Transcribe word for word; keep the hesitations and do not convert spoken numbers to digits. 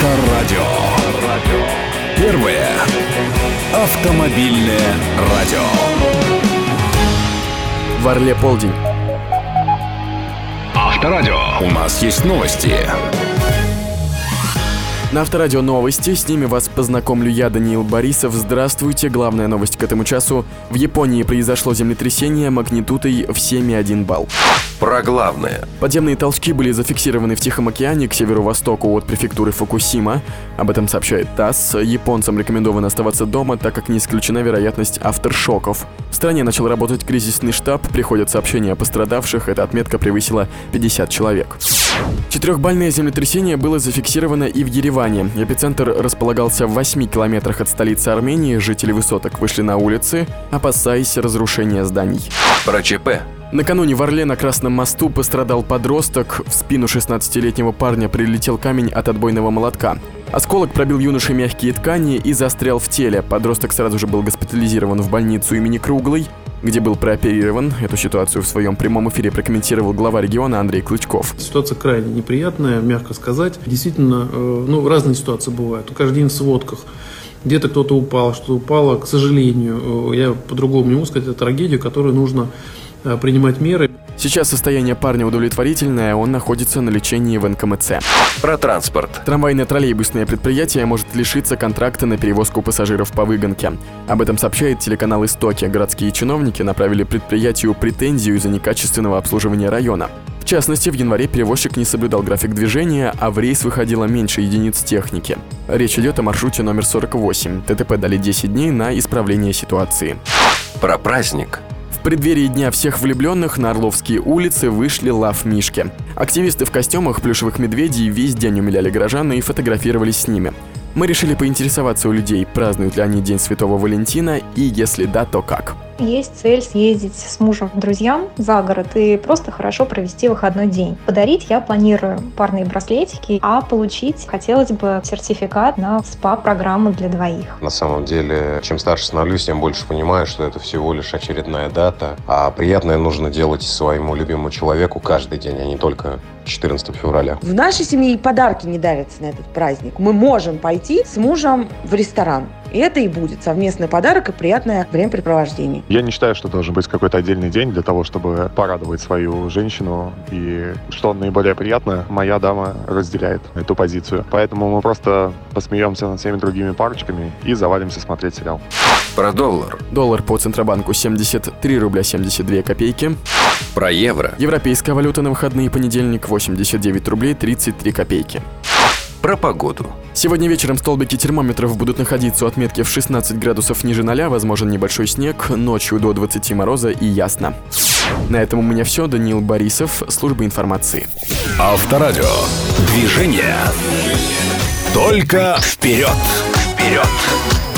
Авторадио. Первое автомобильное радио. В Орле полдень. Авторадио. У нас есть новости. На Авторадио новости. С ними вас познакомлю я, Даниил Борисов. Здравствуйте. Главная новость к этому часу. В Японии произошло землетрясение магнитудой в семь и один балл. Про главное. Подземные толчки были зафиксированы в Тихом океане к северо-востоку от префектуры Фукусима. Об этом сообщает ТАСС. Японцам рекомендовано оставаться дома, так как не исключена вероятность авторшоков. В стране начал работать кризисный штаб. Приходят сообщения о пострадавших. Эта отметка превысила пятьдесят человек. Четырехбальное землетрясение было зафиксировано и в Ереване. Эпицентр располагался в восьми километрах от столицы Армении. Жители высоток вышли на улицы, опасаясь разрушения зданий. Про ЧП. Накануне в Орле на Красном мосту пострадал подросток. В спину шестнадцатилетнего парня прилетел камень от отбойного молотка. Осколок пробил юноше мягкие ткани и застрял в теле. Подросток сразу же был госпитализирован в больницу имени Круглой, где был прооперирован. Эту ситуацию в своем прямом эфире прокомментировал глава региона Андрей Клычков. Ситуация крайне неприятная, мягко сказать. Действительно, э, ну, разные ситуации бывают. Каждый день в сводках. Где-то кто-то упал, что упало, к сожалению. Я по-другому не могу сказать, это трагедия, которую нужно э, принимать меры. Сейчас состояние парня удовлетворительное, он находится на лечении в эн ка эм цэ. Про транспорт. Трамвайно-троллейбусное предприятие может лишиться контракта на перевозку пассажиров по выгонке. Об этом сообщает телеканал «Истоки». Городские чиновники направили предприятию претензию из-за некачественного обслуживания района. В частности, в январе перевозчик не соблюдал график движения, а в рейс выходило меньше единиц техники. Речь идет о маршруте номер сорок восемь. тэ тэ пэ дали десять дней на исправление ситуации. Про праздник. В преддверии Дня всех влюбленных на Орловские улицы вышли лав-мишки. Активисты в костюмах плюшевых медведей весь день умиляли горожан и фотографировались с ними. Мы решили поинтересоваться у людей, празднуют ли они День Святого Валентина и, если да, то как. Есть цель съездить с мужем к друзьям за город и просто хорошо провести выходной день. Подарить я планирую парные браслетики, а получить хотелось бы сертификат на спа-программу для двоих. На самом деле, чем старше становлюсь, тем больше понимаю, что это всего лишь очередная дата, а приятное нужно делать своему любимому человеку каждый день, а не только четырнадцатого февраля. В нашей семье и подарки не дарятся на этот праздник. Мы можем пойти с мужем в ресторан. И это и будет совместный подарок и приятное времяпрепровождение. Я не считаю, что должен быть какой-то отдельный день для того, чтобы порадовать свою женщину. И что наиболее приятно, моя дама разделяет эту позицию. Поэтому мы просто посмеемся над всеми другими парочками и завалимся смотреть сериал. Про доллар. Доллар по Центробанку семьдесят три рубля семьдесят две копейки. Про евро. Европейская валюта на выходные понедельник восемьдесят девять рублей тридцать три копейки. Про погоду. Сегодня вечером столбики термометров будут находиться у отметки в шестнадцать градусов ниже ноля, возможен небольшой снег, ночью до двадцати мороза и ясно. На этом у меня все. Даниил Борисов, служба информации. Авторадио. Движение. Только вперед. Вперед.